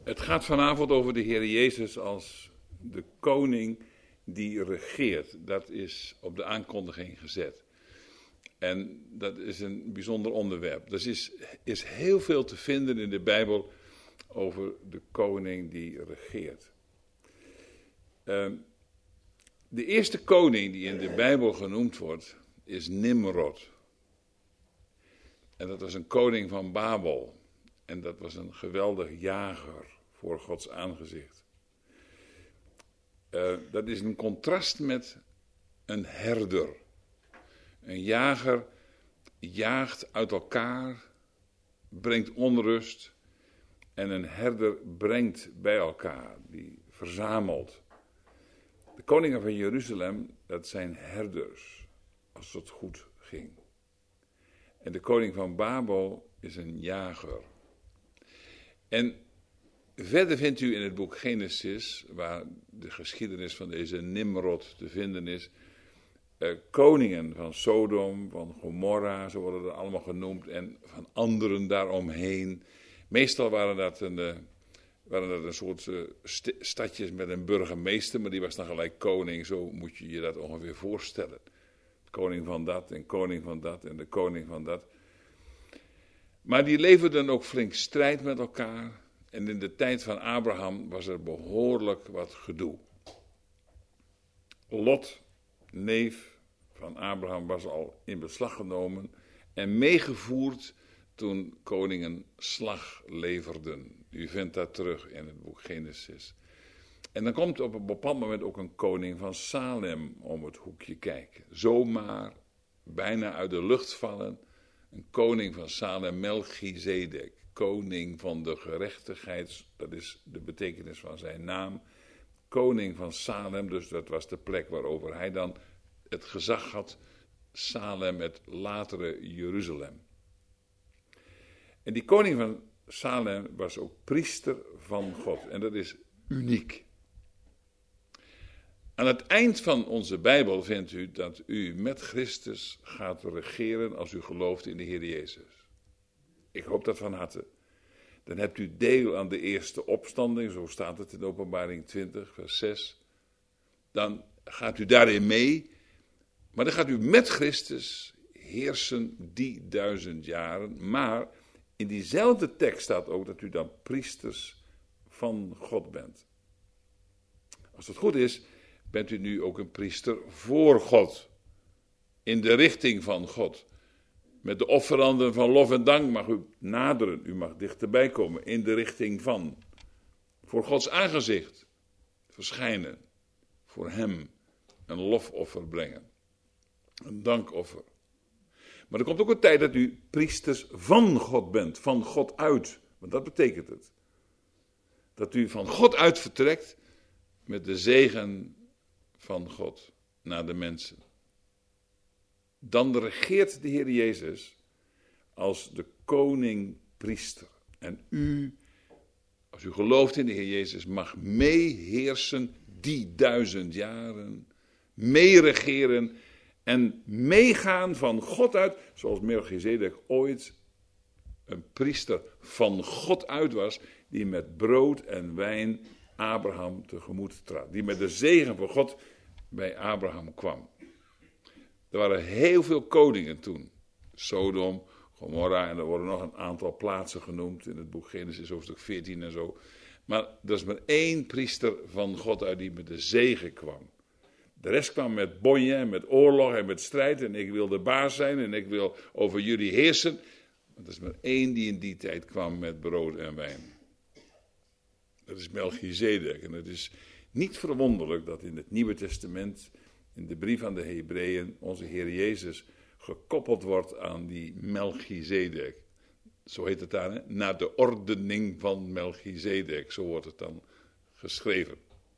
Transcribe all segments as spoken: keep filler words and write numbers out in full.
Het gaat vanavond over de Heer Jezus als de koning die regeert. Dat is op de aankondiging gezet. En dat is een bijzonder onderwerp. Er is, is heel veel te vinden in de Bijbel over de koning die regeert. Uh, de eerste koning die in de Bijbel genoemd wordt is Nimrod. En dat was een koning van Babel. En dat was een geweldig jager voor Gods aangezicht. Uh, dat is een contrast met een herder. Een jager jaagt uit elkaar, brengt onrust. En een herder brengt bij elkaar, die verzamelt. De koningen van Jeruzalem, dat zijn herders, als het goed ging. En de koning van Babel is een jager. En verder vindt u in het boek Genesis, waar de geschiedenis van deze Nimrod te vinden is, eh, koningen van Sodom, van Gomorra, zo worden er allemaal genoemd, en van anderen daaromheen. Meestal waren dat een, uh, waren dat een soort uh, st- stadjes met een burgemeester, maar die was dan gelijk koning, zo moet je je dat ongeveer voorstellen. Koning van dat en koning van dat en de koning van dat. Maar die leverden ook flink strijd met elkaar. En in de tijd van Abraham was er behoorlijk wat gedoe. Lot, neef van Abraham, was al in beslag genomen en meegevoerd toen koningen slag leverden. U vindt dat terug in het boek Genesis. En dan komt op een bepaald moment ook een koning van Salem om het hoekje kijken. Zomaar, bijna uit de lucht vallen. Een koning van Salem, Melchizedek. Koning van de gerechtigheid, dat is de betekenis van zijn naam. Koning van Salem, dus dat was de plek waarover hij dan het gezag had. Salem, het latere Jeruzalem. En die koning van Salem was ook priester van God. En dat is uniek. Aan het eind van onze Bijbel vindt u dat u met Christus gaat regeren als u gelooft in de Heer Jezus. Ik hoop dat van harte. Dan hebt u deel aan de eerste opstanding, zo staat het in Openbaring twintig, vers zes. Dan gaat u daarin mee, maar dan gaat u met Christus heersen die duizend jaren. Maar in diezelfde tekst staat ook dat u dan priesters van God bent. Als het goed is, bent u nu ook een priester voor God. In de richting van God. Met de offeranden van lof en dank mag u naderen. U mag dichterbij komen in de richting van. Voor Gods aangezicht verschijnen. Voor hem een lofoffer brengen. Een dankoffer. Maar er komt ook een tijd dat u priesters van God bent. Van God uit. Want dat betekent het. Dat u van God uit vertrekt met de zegen van God naar de mensen. Dan regeert de Heer Jezus als de koning-priester. En u, als u gelooft in de Heer Jezus, mag meeheersen die duizend jaren. Meeregeren en meegaan van God uit, zoals Melchizedek ooit een priester van God uit was, die met brood en wijn Abraham tegemoet trad. Die met de zegen van God bij Abraham kwam. Er waren heel veel koningen toen. Sodom, Gomorra en er worden nog een aantal plaatsen genoemd in het boek Genesis hoofdstuk veertien en zo. Maar er is maar één priester van God uit die met de zegen kwam. De rest kwam met bonje en met oorlog en met strijd en ik wil de baas zijn en ik wil over jullie heersen. Maar er is maar één die in die tijd kwam met brood en wijn. Dat is Melchizedek en het is niet verwonderlijk dat in het Nieuwe Testament, in de brief aan de Hebreeën, onze Heer Jezus gekoppeld wordt aan die Melchizedek. Zo heet het daar, hè? Naar de ordening van Melchizedek, zo wordt het dan geschreven.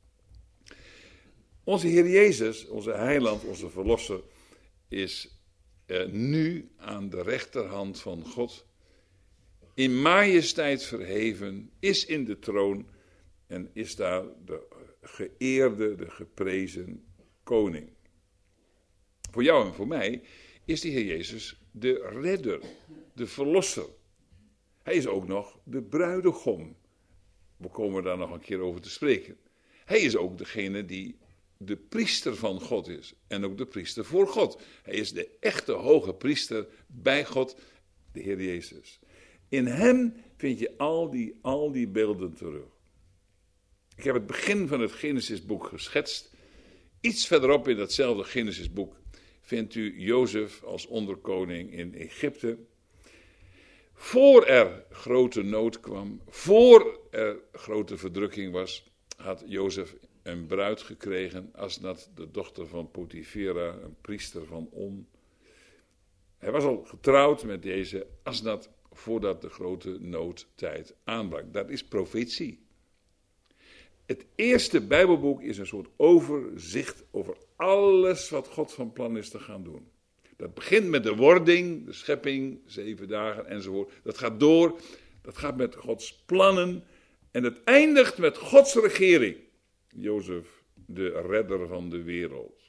Onze Heer Jezus, onze heiland, onze verlosser, is eh, nu aan de rechterhand van God, in majesteit verheven, is in de troon en is daar de geëerde, de geprezen koning. Voor jou en voor mij is de Heer Jezus de redder, de verlosser. Hij is ook nog de bruidegom. we komen daar nog een keer over te spreken. Hij is ook degene die de priester van God is. En ook de priester voor God. Hij is de echte hoge priester bij God, de Heer Jezus. In hem vind je al die, al die beelden terug. Ik heb het begin van het Genesisboek geschetst. Iets verderop in datzelfde Genesisboek vindt u Jozef als onderkoning in Egypte. Voor er grote nood kwam, voor er grote verdrukking was, had Jozef een bruid gekregen, Asnat, de dochter van Potifera, een priester van On. Hij was al getrouwd met deze Asnat voordat de grote noodtijd aanbrak. Dat is profetie. Het eerste Bijbelboek is een soort overzicht over alles wat God van plan is te gaan doen. Dat begint met de wording, de schepping, zeven dagen enzovoort. Dat gaat door, dat gaat met Gods plannen en het eindigt met Gods regering. Jozef, de redder van de wereld.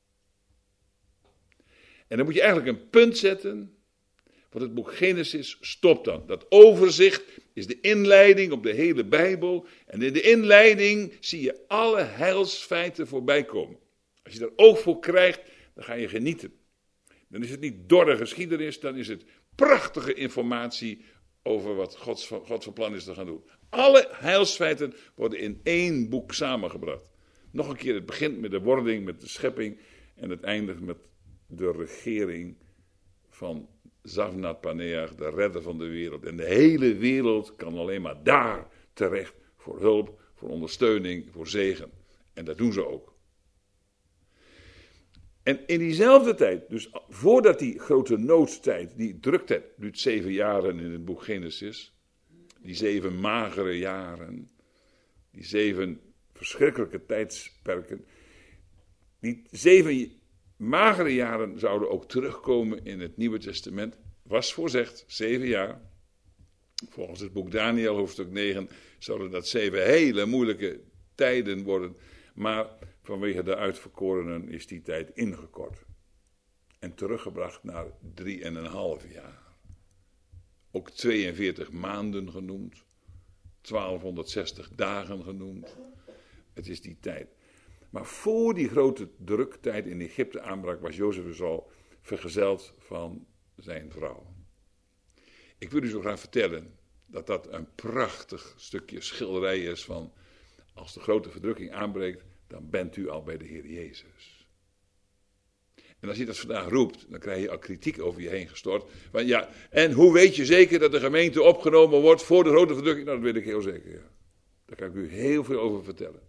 En dan moet je eigenlijk een punt zetten, want het boek Genesis stopt dan. Dat overzicht is de inleiding op de hele Bijbel. En in de inleiding zie je alle heilsfeiten voorbij komen. Als je daar oog voor krijgt, dan ga je genieten. Dan is het niet dorre geschiedenis, dan is het prachtige informatie over wat Gods, God van plan is te gaan doen. Alle heilsfeiten worden in één boek samengebracht. Nog een keer, het begint met de wording, met de schepping en het eindigt met de regering van Zavnat Paneach, de redder van de wereld. En de hele wereld kan alleen maar daar terecht voor hulp, voor ondersteuning, voor zegen. En dat doen ze ook. En in diezelfde tijd, dus voordat die grote noodtijd, die druktijd, duurt zeven jaren in het boek Genesis, die zeven magere jaren, die zeven verschrikkelijke tijdsperken, die zeven magere jaren zouden ook terugkomen in het Nieuwe Testament, was voorzegd, zeven jaar. Volgens het boek Daniel, hoofdstuk negen, zouden dat zeven hele moeilijke tijden worden, maar vanwege de uitverkorenen is die tijd ingekort. En teruggebracht naar drie en een half jaar. Ook tweeënveertig maanden genoemd. twaalfhonderdzestig dagen genoemd. Het is die tijd. Maar voor die grote druktijd in Egypte aanbrak, was Jozef dus al vergezeld van zijn vrouw. Ik wil u zo graag vertellen dat dat een prachtig stukje schilderij is van, als de grote verdrukking aanbreekt, dan bent u al bij de Heer Jezus. En als je dat vandaag roept, dan krijg je al kritiek over je heen gestort. Want ja, en hoe weet je zeker dat de gemeente opgenomen wordt voor de grote verdrukking? Nou, dat weet ik heel zeker, ja. Daar kan ik u heel veel over vertellen.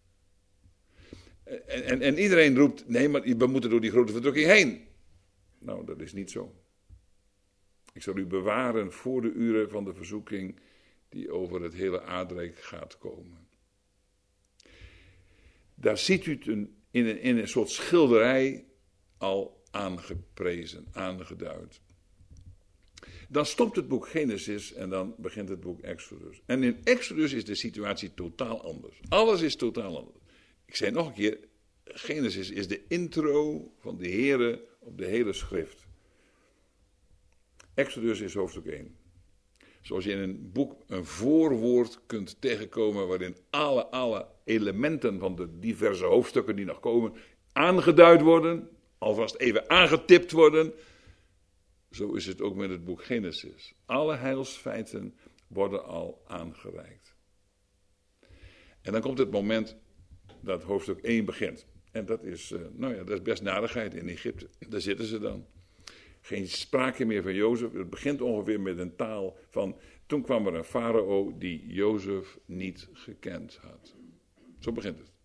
En, en, en iedereen roept, nee, maar we moeten door die grote verdrukking heen. Nou, dat is niet zo. Ik zal u bewaren voor de uren van de verzoeking die over het hele aardrijk gaat komen. Daar ziet u het een, in, een, in een soort schilderij al aangeprezen, aangeduid. Dan stopt het boek Genesis en dan begint het boek Exodus. En in Exodus is de situatie totaal anders. Alles is totaal anders. Ik zei nog een keer, Genesis is de intro van de Here op de hele schrift. Exodus is hoofdstuk één. Zoals je in een boek een voorwoord kunt tegenkomen waarin alle, alle elementen van de diverse hoofdstukken die nog komen aangeduid worden, alvast even aangetipt worden. Zo is het ook met het boek Genesis. Alle heilsfeiten worden al aangereikt. En dan komt het moment dat hoofdstuk één begint. En dat is, uh, nou ja, dat is best narigheid in Egypte. Daar zitten ze dan. Geen sprake meer van Jozef. Het begint ongeveer met een taal van, toen kwam er een farao die Jozef niet gekend had. Zo begint het.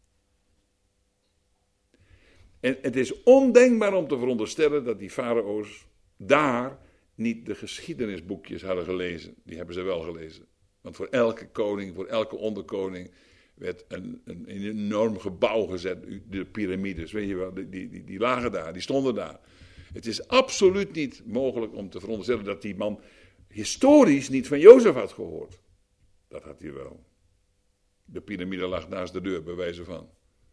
En het is ondenkbaar om te veronderstellen dat die farao's daar niet de geschiedenisboekjes hadden gelezen. Die hebben ze wel gelezen. Want voor elke koning, voor elke onderkoning werd een, een, een enorm gebouw gezet. De piramides, weet je wel, die, die, die lagen daar, die stonden daar. Het is absoluut niet mogelijk om te veronderstellen dat die man historisch niet van Jozef had gehoord. Dat had hij wel. De piramide lag naast de deur, bij wijze van.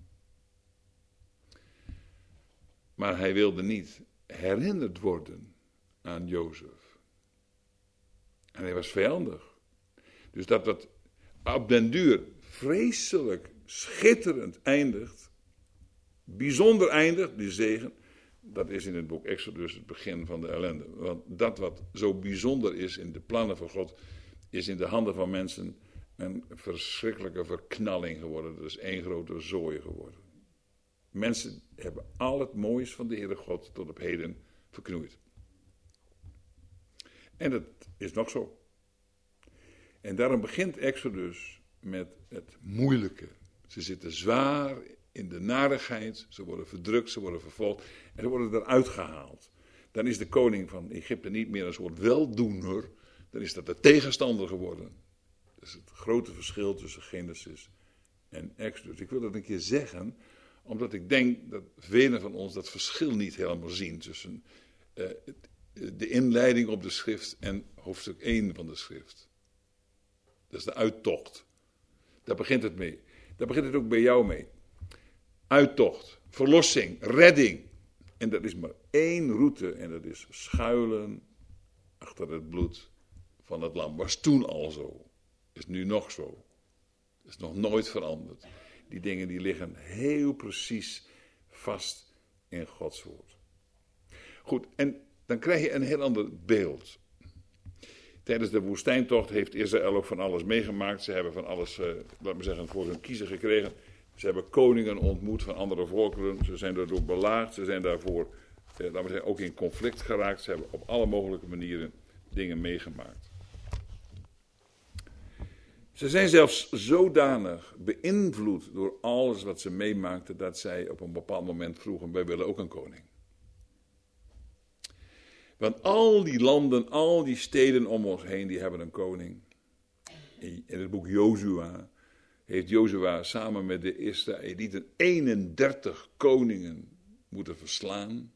Maar hij wilde niet herinnerd worden aan Jozef. En hij was vijandig. Dus dat dat op den duur vreselijk, schitterend eindigt, bijzonder eindigt, die zegen, dat is in het boek Exodus het begin van de ellende. Want dat wat zo bijzonder is in de plannen van God, is in de handen van mensen een verschrikkelijke verknalling geworden. Dat is één grote zooi geworden. Mensen hebben al het moois van de Heere God tot op heden verknoeid. En dat is nog zo. En daarom begint Exodus met het moeilijke. Ze zitten zwaar in de narigheid, ze worden verdrukt, ze worden vervolgd en ze worden eruit gehaald. Dan is de koning van Egypte niet meer een soort weldoener, dan is dat de tegenstander geworden. Dat is het grote verschil tussen Genesis en Exodus. Ik wil dat een keer zeggen, omdat ik denk dat velen van ons dat verschil niet helemaal zien tussen uh, de inleiding op de schrift en hoofdstuk één van de schrift. Dat is de uittocht. Daar begint het mee. Daar begint het ook bij jou mee. Uittocht, verlossing, redding. En dat is maar één route en dat is schuilen achter het bloed van het lam. Was toen al zo. Is nu nog zo. Is nog nooit veranderd. Die dingen die liggen heel precies vast in Gods woord. Goed, en dan krijg je een heel ander beeld. Tijdens de woestijntocht heeft Israël ook van alles meegemaakt. Ze hebben van alles, uh, laat me zeggen, voor hun kiezen gekregen. Ze hebben koningen ontmoet van andere volkeren. Ze zijn daardoor belaagd. Ze zijn daarvoor, uh, laten we zeggen, ook in conflict geraakt. Ze hebben op alle mogelijke manieren dingen meegemaakt. Ze zijn zelfs zodanig beïnvloed door alles wat ze meemaakten, dat zij op een bepaald moment vroegen, wij willen ook een koning. Want al die landen, al die steden om ons heen, die hebben een koning. In het boek Jozua heeft Jozua samen met de Israëlieten eenendertig koningen moeten verslaan.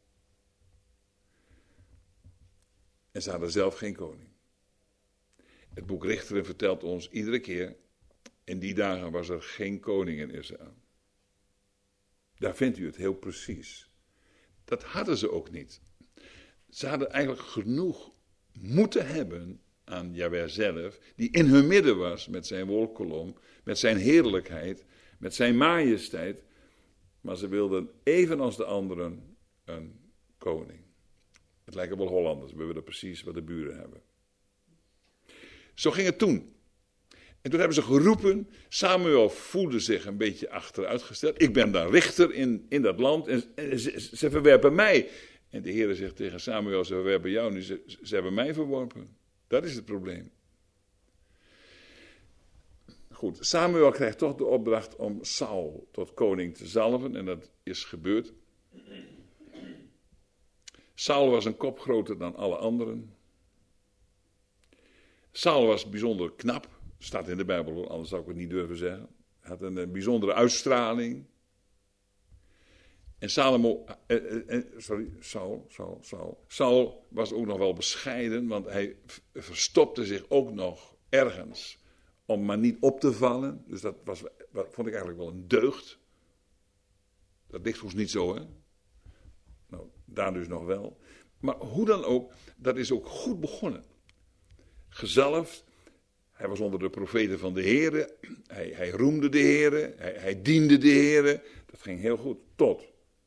En ze hadden zelf geen koning. Het boek Richteren vertelt ons iedere keer, in die dagen was er geen koning in Israël. Daar vindt u het heel precies. Dat hadden ze ook niet. Ze hadden eigenlijk genoeg moeten hebben aan Jahweh zelf, die in hun midden was met zijn wolkkolom, met zijn heerlijkheid, met zijn majesteit. Maar ze wilden, evenals de anderen, een koning. Het lijken wel Hollanders, we willen precies wat de buren hebben. Zo ging het toen. En toen hebben ze geroepen, Samuel voelde zich een beetje achteruitgesteld. Ik ben dan richter in, in dat land en, en ze, ze verwerpen mij. En de Heer zegt tegen Samuel, ze verwerpen jou nu, ze, ze hebben mij verworpen. Dat is het probleem. Goed, Samuel krijgt toch de opdracht om Saul tot koning te zalven en dat is gebeurd. Saul was een kop groter dan alle anderen. Saul was bijzonder knap, staat in de Bijbel, anders zou ik het niet durven zeggen. Hij had een, een bijzondere uitstraling. En Salomo, eh, eh, sorry, Saul, Saul, Saul. Saul was ook nog wel bescheiden, want hij verstopte zich ook nog ergens om maar niet op te vallen. Dus dat was, vond ik eigenlijk wel een deugd. Dat ligt ons niet zo, hè? Nou, daar dus nog wel. Maar hoe dan ook, dat is ook goed begonnen. Gezalfd, hij was onder de profeten van de Heere, hij, hij roemde de Heere, hij, hij diende de Heere. Dat ging heel goed, tot.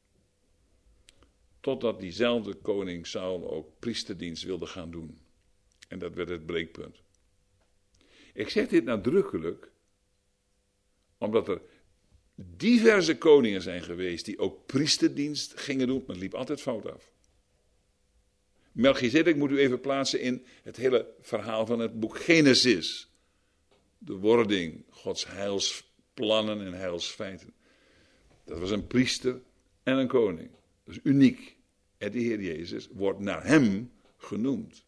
Totdat diezelfde koning Saul ook priesterdienst wilde gaan doen. En dat werd het breekpunt. Ik zeg dit nadrukkelijk, omdat er diverse koningen zijn geweest die ook priesterdienst gingen doen, maar het liep altijd fout af. Melchizedek moet u even plaatsen in het hele verhaal van het boek Genesis. De wording, Gods heilsplannen en heilsfeiten. Dat was een priester en een koning. Dat is uniek. En de Heer Jezus wordt naar hem genoemd.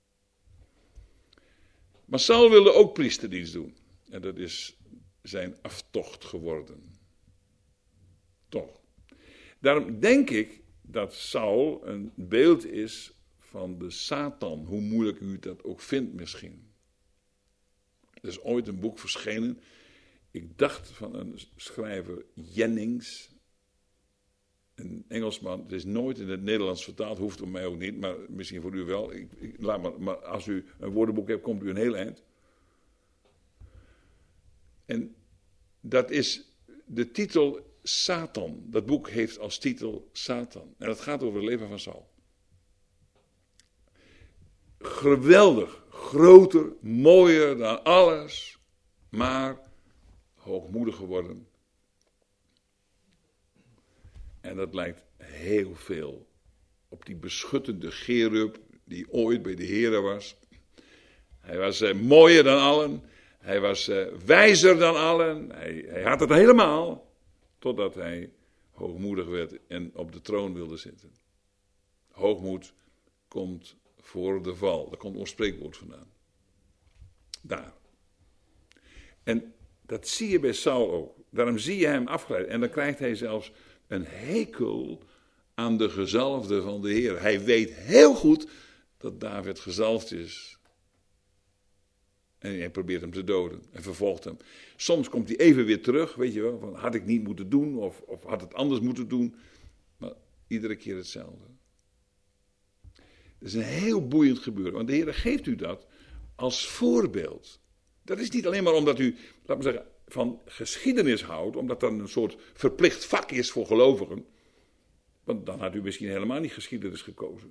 Maar Saul wilde ook priesterdienst doen. En dat is zijn aftocht geworden. Toch. Daarom denk ik dat Saul een beeld is van de Satan. Hoe moeilijk u dat ook vindt misschien. Er is ooit een boek verschenen. Ik dacht van een schrijver Jennings. Een Engelsman. Het is nooit in het Nederlands vertaald. Hoeft voor mij ook niet. Maar misschien voor u wel. Ik, ik, laat maar, maar als u een woordenboek hebt, komt u een heel eind. En dat is de titel Satan. Dat boek heeft als titel Satan. En dat gaat over het leven van Saul. Geweldig, groter, mooier dan alles, maar hoogmoedig geworden. En dat lijkt heel veel op die beschuttende cherub die ooit bij de Here was. Hij was uh, mooier dan allen, hij was uh, wijzer dan allen, hij, hij had het helemaal, totdat hij hoogmoedig werd en op de troon wilde zitten. Hoogmoed komt voor de val, daar komt ons spreekwoord vandaan. Daar. En dat zie je bij Saul ook. Daarom zie je hem afgeleid. En dan krijgt hij zelfs een hekel aan de gezalfde van de Heer. Hij weet heel goed dat David gezalfd is. En hij probeert hem te doden en vervolgt hem. Soms komt hij even weer terug, weet je wel, van had ik niet moeten doen of, of had het anders moeten doen. Maar iedere keer hetzelfde. Het is een heel boeiend gebeuren, want de Heer geeft u dat als voorbeeld. Dat is niet alleen maar omdat u, laten we zeggen, van geschiedenis houdt, omdat dat een soort verplicht vak is voor gelovigen. Want dan had u misschien helemaal niet geschiedenis gekozen.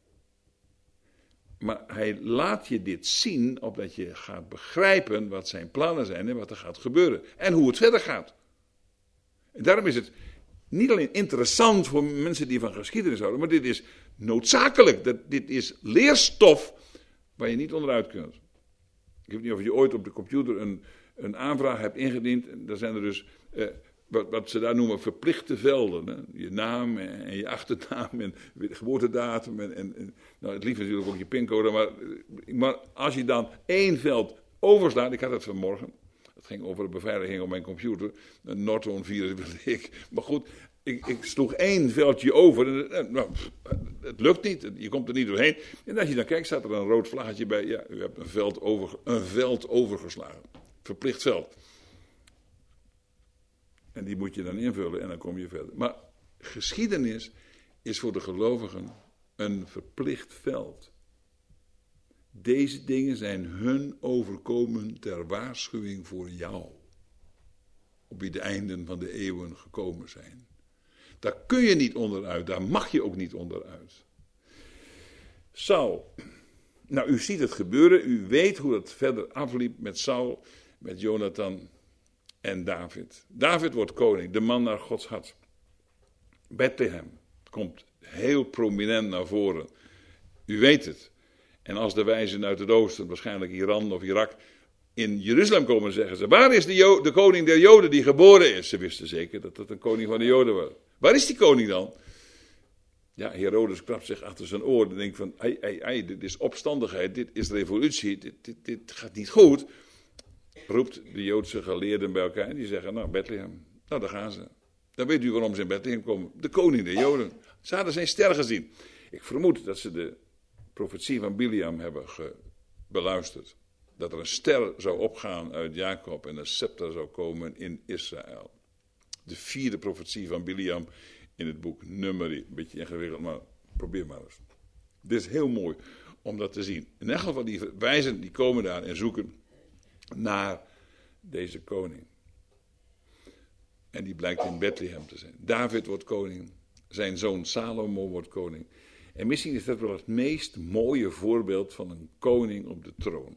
Maar hij laat je dit zien, opdat je gaat begrijpen wat zijn plannen zijn en wat er gaat gebeuren. En hoe het verder gaat. En daarom is het niet alleen interessant voor mensen die van geschiedenis houden, maar dit is noodzakelijk. Dat, dit is leerstof waar je niet onderuit kunt. Ik weet niet of je ooit op de computer een, een aanvraag hebt ingediend. Daar zijn er dus, eh, wat, wat ze daar noemen, verplichte velden. Hè? Je naam en, en je achternaam en geboortedatum. En, en, en, nou, het liefst natuurlijk ook je pincode. Maar, maar als je dan één veld overslaat, ik had het vanmorgen. Het ging over de beveiliging op mijn computer. Een Norton-virus wilde ik. Maar goed, ik, ik sloeg één veldje over. En, nou, het lukt niet, je komt er niet doorheen. En als je dan kijkt, staat er een rood vlaggetje bij. Ja, u hebt een veld, over, een veld overgeslagen. Verplicht veld. En die moet je dan invullen en dan kom je verder. Maar geschiedenis is voor de gelovigen een verplicht veld. Deze dingen zijn hun overkomen ter waarschuwing voor jou. Op wie de einden van de eeuwen gekomen zijn. Daar kun je niet onderuit, daar mag je ook niet onderuit. Saul. Nou, u ziet het gebeuren, u weet hoe het verder afliep met Saul, met Jonathan en David. David wordt koning, de man naar Gods hart. Bethlehem komt heel prominent naar voren. U weet het. En als de wijzen uit het oosten, waarschijnlijk Iran of Irak, in Jeruzalem komen, zeggen ze, waar is de, Jo- de koning der Joden die geboren is? Ze wisten zeker dat het een koning van de Joden was. Waar is die koning dan? Ja, Herodes klapt zich achter zijn oor en denkt van, ei, ei, ei, dit is opstandigheid, dit is revolutie, dit, dit, dit gaat niet goed. Roept de Joodse geleerden bij elkaar en die zeggen, nou, Bethlehem, nou, daar gaan ze. Dan weet u waarom ze in Bethlehem komen. De koning der Joden. Ze hadden zijn ster gezien. Ik vermoed dat ze de profetie van Biliam hebben ge- beluisterd. Dat er een ster zou opgaan uit Jacob en een scepter zou komen in Israël. De vierde profetie van Biliam in het boek Numeri. Een beetje ingewikkeld, maar probeer maar eens. Dit is heel mooi om dat te zien. In elk geval die wijzen die komen daar en zoeken naar deze koning. En die blijkt in Bethlehem te zijn. David wordt koning. Zijn zoon Salomo wordt koning. En misschien is dat wel het meest mooie voorbeeld van een koning op de troon.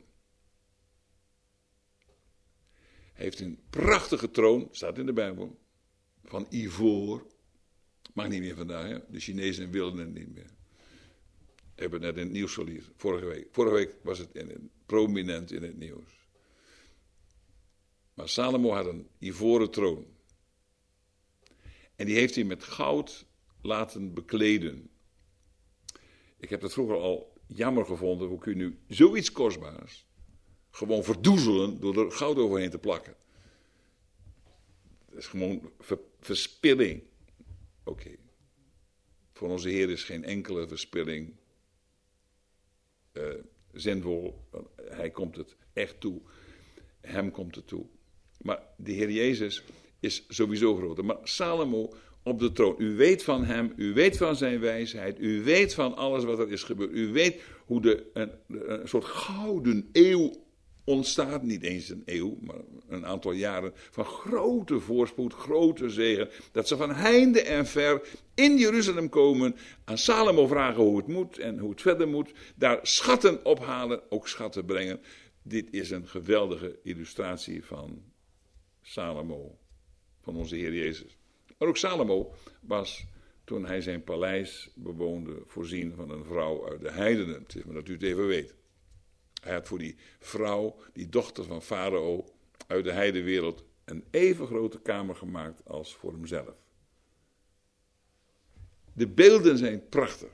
Hij heeft een prachtige troon, staat in de Bijbel, van ivoor. Mag niet meer vandaag, hè? De Chinezen wilden het niet meer. Hebben het net in het nieuws gelezen, vorige week. Vorige week was het in, in, prominent in het nieuws. Maar Salomo had een ivoren troon. En die heeft hij met goud laten bekleden. Ik heb dat vroeger al jammer gevonden. Hoe kun je nu zoiets kostbaars gewoon verdoezelen door er goud overheen te plakken? Dat is gewoon ver, verspilling. Oké. Okay. Voor onze Heer is geen enkele verspilling uh, zinvol. Hij komt het echt toe. Hem komt het toe. Maar de Heer Jezus is sowieso groter. Maar Salomo op de troon. U weet van hem, u weet van zijn wijsheid, u weet van alles wat er is gebeurd. U weet hoe de, een, een soort gouden eeuw ontstaat, niet eens een eeuw, maar een aantal jaren van grote voorspoed, grote zegen, dat ze van heinde en ver in Jeruzalem komen, aan Salomo vragen hoe het moet en hoe het verder moet, daar schatten ophalen, ook schatten brengen. Dit is een geweldige illustratie van Salomo, van onze Heer Jezus. Maar ook Salomo was, toen hij zijn paleis bewoonde, voorzien van een vrouw uit de heidenen. Het is maar dat u het even weet. Hij had voor die vrouw, die dochter van Farao uit de heidenwereld, een even grote kamer gemaakt als voor hemzelf. De beelden zijn prachtig.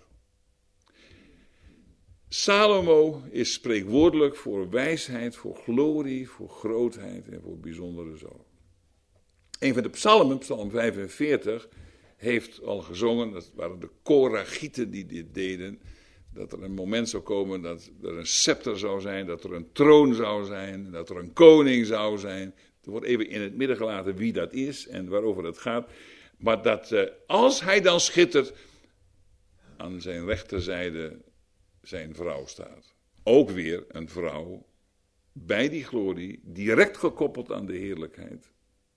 Salomo is spreekwoordelijk voor wijsheid, voor glorie, voor grootheid en voor bijzondere zorg. Een van de psalmen, psalm vijfenveertig, heeft al gezongen, dat waren de Korachieten die dit deden, dat er een moment zou komen dat er een scepter zou zijn, dat er een troon zou zijn, dat er een koning zou zijn. Er wordt even in het midden gelaten wie dat is en waarover het gaat. Maar dat uh, als hij dan schittert, aan zijn rechterzijde zijn vrouw staat. Ook weer een vrouw bij die glorie, direct gekoppeld aan de heerlijkheid.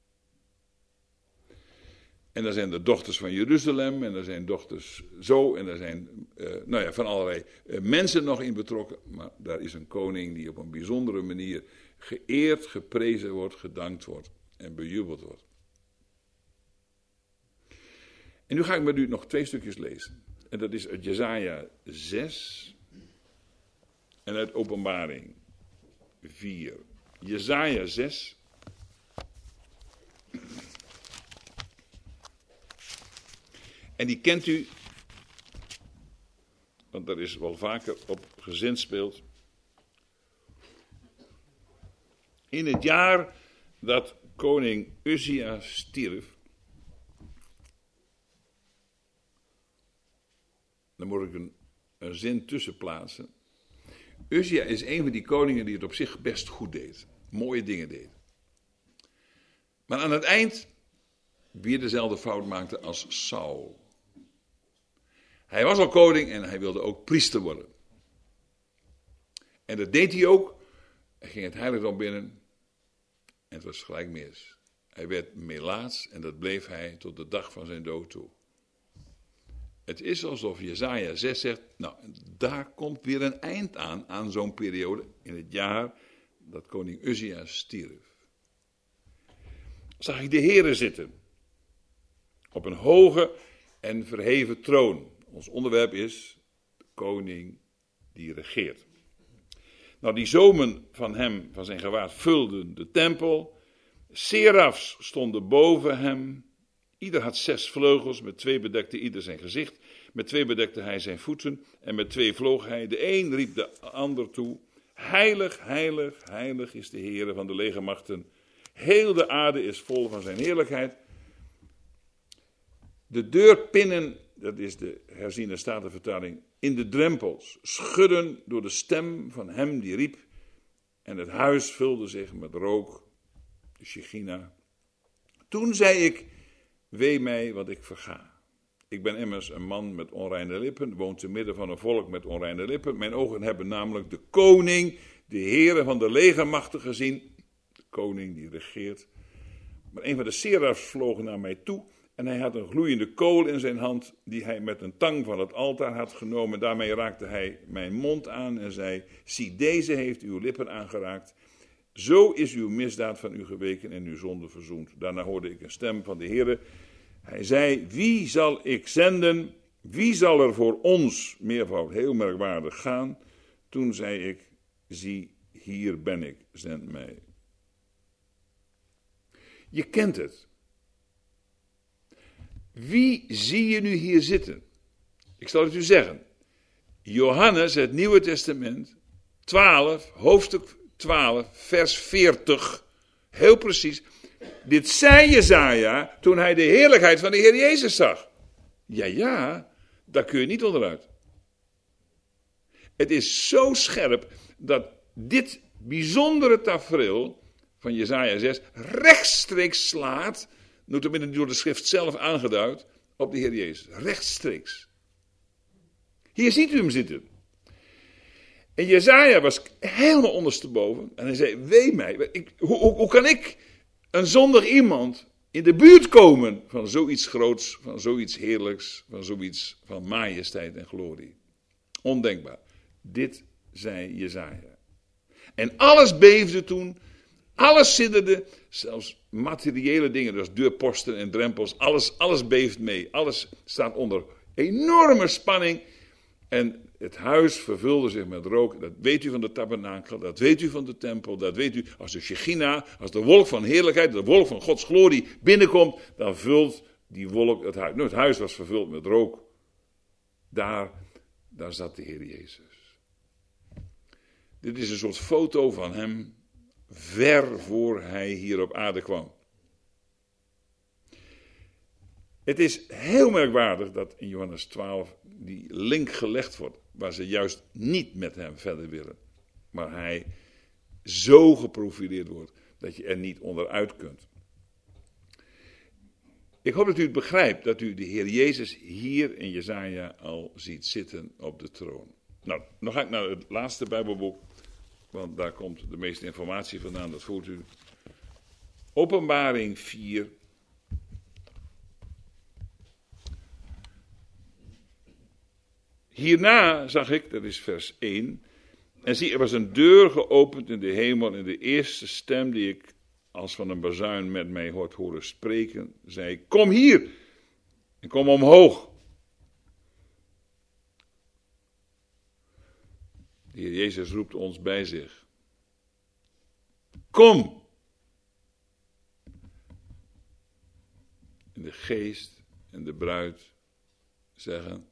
En er zijn de dochters van Jeruzalem, en er zijn dochters zo, en er zijn uh, nou ja, van allerlei uh, mensen nog in betrokken. Maar daar is een koning die op een bijzondere manier geëerd, geprezen wordt, gedankt wordt en bejubeld wordt. En nu ga ik met u nog twee stukjes lezen. En dat is uit Jesaja zes en uit Openbaring vier. Jesaja zes. En die kent u, want daar is wel vaker op gezinspeeld. In het jaar dat koning Uzia stierf, dan moet ik een, een zin tussen plaatsen. Uzia is een van die koningen die het op zich best goed deed. Mooie dingen deed. Maar aan het eind weer dezelfde fout maakte als Saul. Hij was al koning en hij wilde ook priester worden. En dat deed hij ook. Hij ging het heiligdom binnen en het was gelijk mis. Hij werd melaats en dat bleef hij tot de dag van zijn dood toe. Het is alsof Jesaja zes zegt, nou, daar komt weer een eind aan, aan zo'n periode, in het jaar dat koning Uzia stierf. Zag ik de Heere zitten, op een hoge en verheven troon. Ons onderwerp is de koning die regeert. Nou, die zomen van hem, van zijn gewaad, vulden de tempel. Serafs stonden boven hem. Ieder had zes vleugels, met twee bedekte ieder zijn gezicht. Met twee bedekte hij zijn voeten en met twee vloog hij. De een riep de ander toe. Heilig, heilig, heilig is de Heere van de legermachten. Heel de aarde is vol van zijn heerlijkheid. De deurpinnen, dat is de herziene statenvertaling, in de drempels schudden door de stem van hem die riep. En het huis vulde zich met rook, de Shechina. Toen zei ik, wee mij, want ik verga. Ik ben immers een man met onreine lippen, woont te midden van een volk met onreine lippen. Mijn ogen hebben namelijk de koning, de Heere van de legermachten gezien. De koning die regeert. Maar een van de serafs vloog naar mij toe en hij had een gloeiende kool in zijn hand die hij met een tang van het altaar had genomen. Daarmee raakte hij mijn mond aan en zei, zie, deze heeft uw lippen aangeraakt. Zo is uw misdaad van u geweken en uw zonde verzoend. Daarna hoorde ik een stem van de Heere. Hij zei, wie zal ik zenden? Wie zal er voor ons, meervoud heel merkwaardig, gaan? Toen zei ik, zie, hier ben ik, zend mij. Je kent het. Wie zie je nu hier zitten? Ik zal het u zeggen. Johannes, het Nieuwe Testament, twaalf, hoofdstuk twaalf, vers veertig, heel precies. Dit zei Jesaja toen hij de heerlijkheid van de Heer Jezus zag. Ja, ja, daar kun je niet onderuit. Het is zo scherp dat dit bijzondere tafereel van Jesaja zes rechtstreeks slaat, notabene door de schrift zelf aangeduid, op de Heer Jezus. Rechtstreeks. Hier ziet u hem zitten. En Jesaja was helemaal ondersteboven. En hij zei, wee mij, ik, hoe, hoe, hoe kan ik, een zondig iemand, in de buurt komen van zoiets groots, van zoiets heerlijks, van zoiets van majesteit en glorie. Ondenkbaar. Dit zei Jesaja. En alles beefde toen, alles sidderde, zelfs materiële dingen, dus deurposten en drempels, alles, alles beeft mee. Alles staat onder enorme spanning. En het huis vervulde zich met rook. Dat weet u van de tabernakel, dat weet u van de tempel, dat weet u als de Shechina, als de wolk van heerlijkheid, de wolk van Gods glorie binnenkomt, dan vult die wolk het huis. Nou, het huis was vervuld met rook. Daar, daar zat de Heer Jezus. Dit is een soort foto van hem ver voor hij hier op aarde kwam. Het is heel merkwaardig dat in Johannes twaalf die link gelegd wordt, waar ze juist niet met hem verder willen. Maar hij zo geprofileerd wordt, dat je er niet onderuit kunt. Ik hoop dat u het begrijpt, dat u de Heer Jezus hier in Jesaja al ziet zitten op de troon. Nou, dan ga ik naar het laatste Bijbelboek, want daar komt de meeste informatie vandaan, dat voelt u. Openbaring vier. Hierna zag ik, dat is vers één, en zie, er was een deur geopend in de hemel en de eerste stem die ik als van een bazuin met mij hoort horen spreken, zei, kom hier en kom omhoog. De Heer Jezus roept ons bij zich. Kom! En de geest en de bruid zeggen,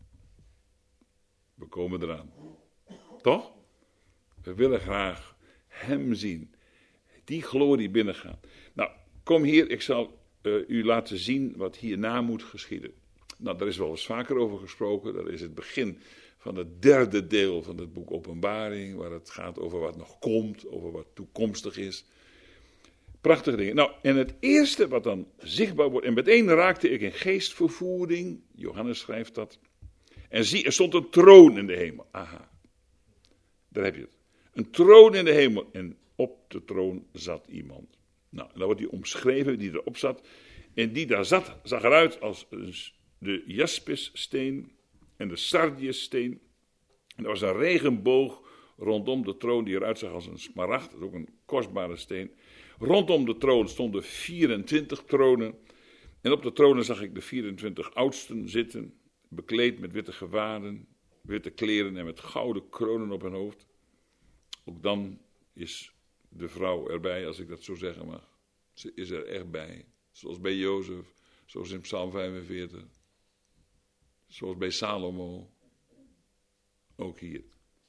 we komen eraan. Toch? We willen graag hem zien. Die glorie binnengaan. Nou, kom hier, ik zal uh, u laten zien wat hierna moet geschieden. Nou, daar is wel eens vaker over gesproken. Dat is het begin van het derde deel van het boek Openbaring, waar het gaat over wat nog komt, over wat toekomstig is. Prachtige dingen. Nou, en het eerste wat dan zichtbaar wordt, en meteen raakte ik in geestvervoering, Johannes schrijft dat, en zie, er stond een troon in de hemel. Aha, daar heb je het. Een troon in de hemel, en op de troon zat iemand. Nou, en dan wordt hij omschreven, die erop zat, en die daar zat, zag eruit als de jaspissteen en de sardiussteen. En er was een regenboog rondom de troon die eruit zag als een smaragd, dat is ook een kostbare steen. Rondom de troon stonden vierentwintig tronen. En op de tronen zag ik de vierentwintig oudsten zitten, bekleed met witte gewaden, witte kleren en met gouden kronen op hun hoofd. Ook dan is de vrouw erbij, als ik dat zo zeggen mag. Ze is er echt bij. Zoals bij Jozef, zoals in Psalm vijfenveertig. Zoals bij Salomo. Ook hier.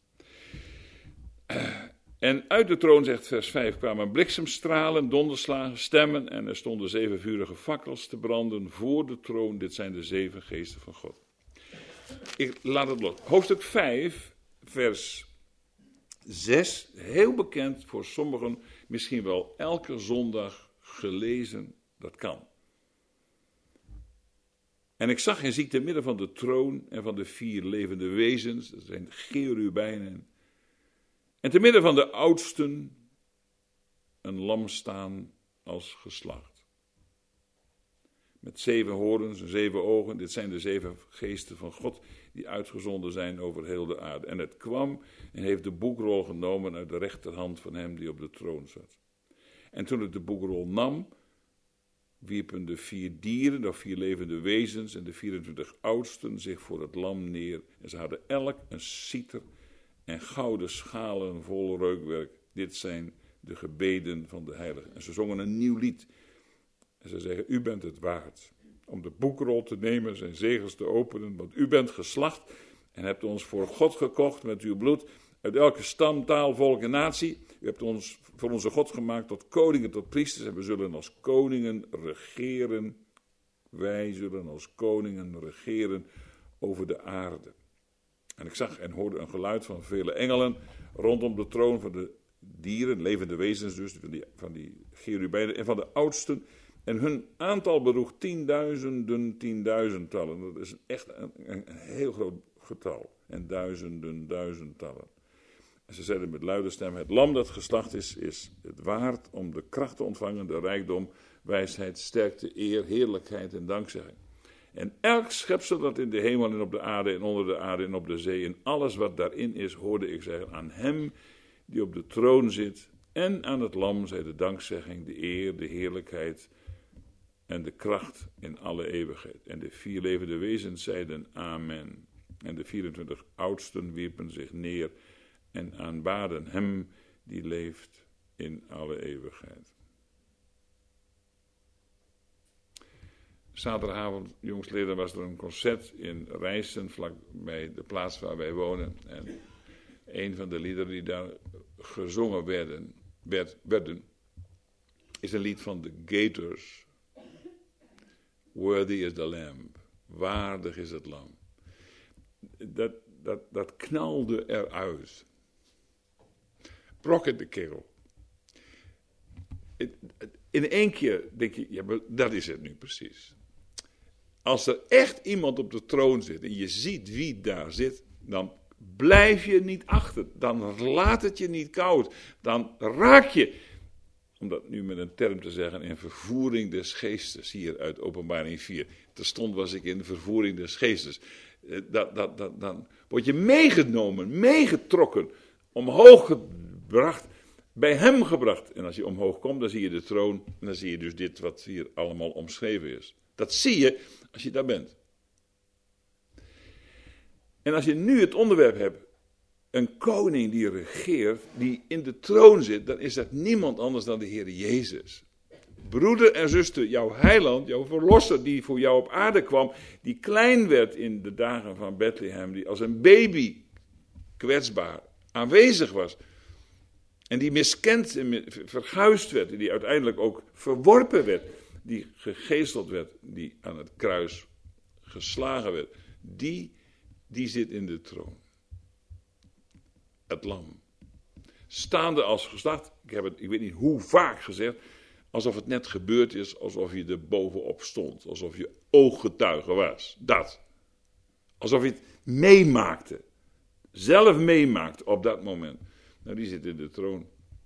En uit de troon, zegt vers vijf, kwamen bliksemstralen, donderslagen, stemmen en er stonden zeven vurige fakkels te branden voor de troon. Dit zijn de zeven geesten van God. Ik laat het los. Hoofdstuk vijf, vers zes, heel bekend voor sommigen, misschien wel elke zondag gelezen, dat kan. En ik zag en zie te midden van de troon en van de vier levende wezens, dat zijn cherubijnen, en te midden van de oudsten een lam staan als geslacht. Met zeven horens en zeven ogen, dit zijn de zeven geesten van God die uitgezonden zijn over heel de aarde. En het kwam en heeft de boekrol genomen uit de rechterhand van hem die op de troon zat. En toen het de boekrol nam, wierpen de vier dieren, of vier levende wezens en de vierentwintig oudsten zich voor het lam neer. En ze hadden elk een citer en gouden schalen vol reukwerk. Dit zijn de gebeden van de heiligen. En ze zongen een nieuw lied. En ze zeggen, u bent het waard om de boekrol te nemen, zijn zegels te openen, want u bent geslacht en hebt ons voor God gekocht met uw bloed, uit elke stam, taal, volk en natie. U hebt ons voor onze God gemaakt tot koningen, tot priesters, en we zullen als koningen regeren. Wij zullen als koningen regeren over de aarde. En ik zag en hoorde een geluid van vele engelen rondom de troon van de dieren, levende wezens dus, van die, van die cherubijnen en van de oudsten. En hun aantal bedroeg tienduizenden, tienduizendtallen. Dat is echt een, een, een heel groot getal. En duizenden, duizendtallen. En ze zeiden met luide stem, het lam dat geslacht is, is het waard om de kracht te ontvangen, de rijkdom, wijsheid, sterkte, eer, heerlijkheid en dankzegging. En elk schepsel dat in de hemel en op de aarde en onder de aarde en op de zee en alles wat daarin is, hoorde ik zeggen, aan hem die op de troon zit en aan het lam zij de dankzegging, de eer, de heerlijkheid en de kracht in alle eeuwigheid. En de vier levende wezens zeiden amen. En de vierentwintig oudsten wierpen zich neer en aanbaden hem die leeft in alle eeuwigheid. Zaterdagavond, jongsleden, was er een concert in Rijssen, vlak bij de plaats waar wij wonen. En een van de liederen die daar gezongen werden, werd, werden, is een lied van de Gators. Worthy is the Lamb. Waardig is het lam. Dat, dat, dat knalde eruit. Brok in de keel. In één keer denk je, ja, maar dat is het nu precies. Als er echt iemand op de troon zit en je ziet wie daar zit, dan blijf je niet achter. Dan laat het je niet koud. Dan raak je, om dat nu met een term te zeggen, in vervoering des geestes, hier uit Openbaring vier. Terstond was ik in vervoering des geestes. Dat, dat, dat, dan word je meegenomen, meegetrokken, omhoog gebracht, bij hem gebracht. En als je omhoog komt, dan zie je de troon en dan zie je dus dit wat hier allemaal omschreven is. Dat zie je als je daar bent. En als je nu het onderwerp hebt, een koning die regeert, die in de troon zit, dan is dat niemand anders dan de Heer Jezus. Broeder en zuster, jouw heiland, jouw verlosser die voor jou op aarde kwam, die klein werd in de dagen van Bethlehem, die als een baby kwetsbaar aanwezig was. En die miskend en verguisd werd, en die uiteindelijk ook verworpen werd, die gegezeld werd, die aan het kruis geslagen werd, die, die zit in de troon. Het lam. Staande als geslacht, ik heb het, ik weet niet hoe vaak gezegd, alsof het net gebeurd is, alsof je er bovenop stond, alsof je ooggetuige was. Dat. Alsof je het meemaakte, zelf meemaakte op dat moment. Nou, die zit in de troon.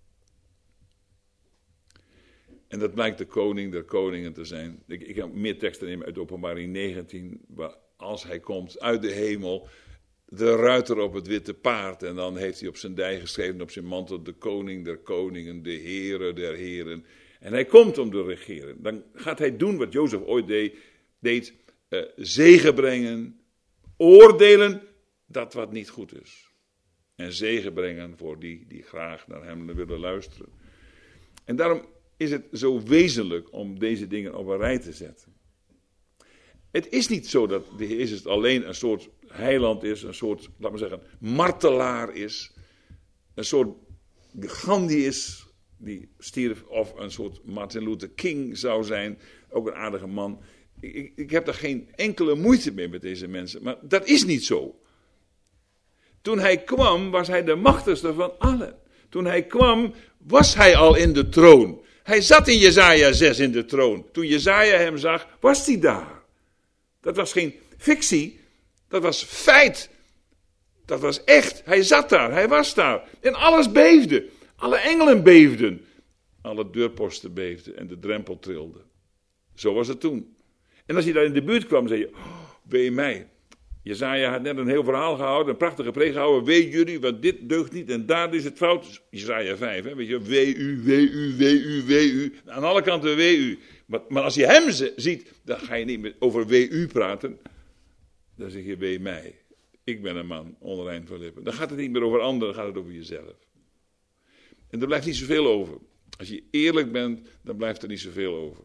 En dat blijkt de koning der koningen te zijn. Ik, ik heb meer teksten nemen uit Openbaring negentien, waar als hij komt uit de hemel, de ruiter op het witte paard, en dan heeft hij op zijn dij geschreven, op zijn mantel, de koning der koningen, de heren der heren. En hij komt om te regeren. Dan gaat hij doen wat Jozef ooit deed, deed uh, zegen brengen, oordelen dat wat niet goed is. En zegen brengen voor die die graag naar hem willen luisteren. En daarom is het zo wezenlijk om deze dingen op een rij te zetten. Het is niet zo dat de Heer Jezus alleen een soort heiland is, een soort, laten we zeggen, martelaar is, een soort Gandhi is, die stierf, of een soort Martin Luther King zou zijn, ook een aardige man. Ik, ik heb daar geen enkele moeite mee met deze mensen, maar dat is niet zo. Toen hij kwam, was hij de machtigste van allen. Toen hij kwam, was hij al in de troon. Hij zat in Jesaja zes in de troon. Toen Jesaja hem zag, was hij daar. Dat was geen fictie, dat was feit. Dat was echt. Hij zat daar, hij was daar. En alles beefde. Alle engelen beefden. Alle deurposten beefden en de drempel trilde. Zo was het toen. En als je daar in de buurt kwam, zei je, oh, wee mij. Jesaja had net een heel verhaal gehouden, een prachtige preek gehouden. Wee jullie, want dit deugt niet en daar is het fout. Jesaja vijf, hè, weet je, wee u, wee u, wee u, wee u. Aan alle kanten wee u. Maar, maar als je hem ze, ziet, dan ga je niet meer over wee u praten. Dan zeg je wee mij. Ik ben een man, onrein van lippen. Dan gaat het niet meer over anderen, dan gaat het over jezelf. En er blijft niet zoveel over. Als je eerlijk bent, dan blijft er niet zoveel over.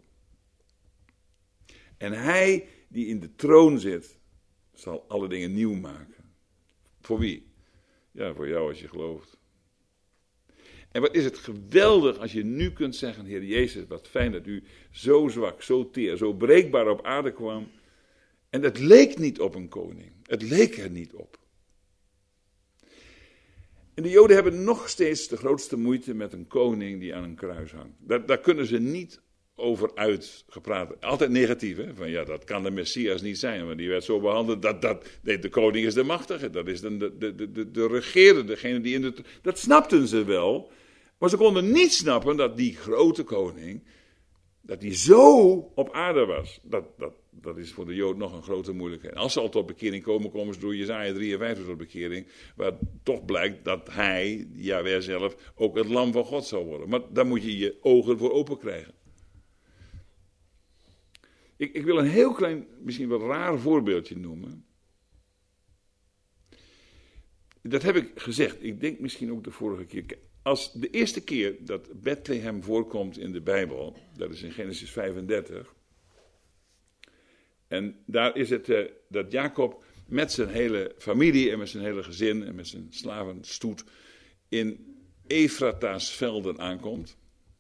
En hij die in de troon zit, zal alle dingen nieuw maken. Voor wie? Ja, voor jou als je gelooft. En wat is het geweldig als je nu kunt zeggen, Heer Jezus, wat fijn dat u zo zwak, zo teer, zo breekbaar op aarde kwam. En het leek niet op een koning. Het leek er niet op. En de Joden hebben nog steeds de grootste moeite met een koning die aan een kruis hangt. Daar, daar kunnen ze niet over uitgepraat. Altijd negatief, hè? Van ja, dat kan de Messias niet zijn, want die werd zo behandeld. Dat, dat, nee, de koning is de machtige, dat is de, de, de, de, de regerende, degene die in de... Dat snapten ze wel, maar ze konden niet snappen dat die grote koning, dat die zo op aarde was. Dat, dat, dat is voor de Jood nog een grote moeilijkheid. Als ze al tot bekering komen, komen ze door Jesaja drieënvijftig tot bekering, waar toch blijkt dat hij, Jahweh zelf, ook het lam van God zou worden. Maar daar moet je je ogen voor open krijgen. Ik, ik wil een heel klein, misschien wat raar voorbeeldje noemen. Dat heb ik gezegd, ik denk misschien ook de vorige keer. Als de eerste keer dat Bethlehem voorkomt in de Bijbel, dat is in Genesis vijfendertig. En daar is het uh, dat Jacob met zijn hele familie en met zijn hele gezin en met zijn slavenstoet in Efrata's velden aankomt.